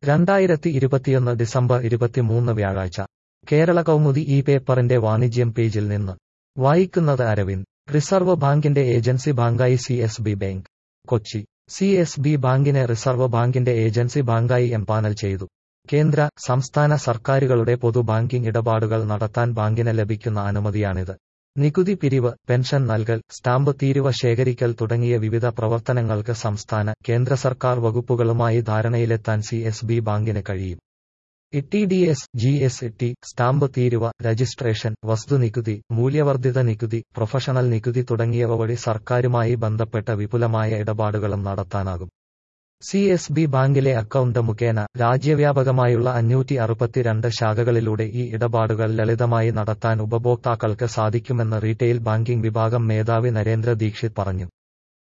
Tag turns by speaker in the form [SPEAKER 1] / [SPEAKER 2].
[SPEAKER 1] 2021 December 23 വ്യാഴാഴ്ച കേരള കൗമുദി ഈ പേപ്പറിന്റെ വാണിജ്യം പേജിൽ നിന്ന് വായിക്കുന്നത് അരവിന്ദ്. റിസർവ് ബാങ്കിന്റെ ഏജൻസി ബാങ്കായി CSB ബാങ്ക്. കൊച്ചി. CSB ബാങ്കിനെ റിസർവ് ബാങ്കിന്റെ ഏജൻസി ബാങ്കായി എംപാനൽ ചെയ്തു. കേന്ദ്ര, സംസ്ഥാന സർക്കാരുകളുടെ പൊതു ബാങ്കിംഗ് ഇടപാടുകൾ നടത്താൻ ബാങ്കിന് ലഭിക്കുന്ന അനുമതിയാണിത്. നികുതി പിരിവ്, പെൻഷൻ നൽകൽ, സ്റ്റാമ്പ് തീരുവ ശേഖരിക്കൽ തുടങ്ങിയ വിവിധ പ്രവർത്തനങ്ങൾക്ക് സംസ്ഥാന, കേന്ദ്ര സർക്കാർ വകുപ്പുകളുമായി ധാരണയിലെത്താൻ CSB ബാങ്കിന് കഴിയും. TDS, GST, സ്റ്റാമ്പ് തീരുവ, രജിസ്ട്രേഷൻ, വസ്തുനികുതി, മൂല്യവർദ്ധിത നികുതി, പ്രൊഫഷണൽ നികുതി തുടങ്ങിയവ വഴി സർക്കാരുമായി ബന്ധപ്പെട്ട വിപുലമായ ഇടപാടുകളും നടത്താനാകും. CSB ബാങ്കിലെ അക്കൗണ്ട് മുഖേന രാജ്യവ്യാപകമായുള്ള 562 ശാഖകളിലൂടെ ഈ ഇടപാടുകൾ ലളിതമായി നടത്താൻ ഉപഭോക്താക്കൾക്ക് സാധിക്കുമെന്ന് റീട്ടെയിൽ ബാങ്കിംഗ് വിഭാഗം മേധാവി നരേന്ദ്ര ദീക്ഷിത് പറഞ്ഞു.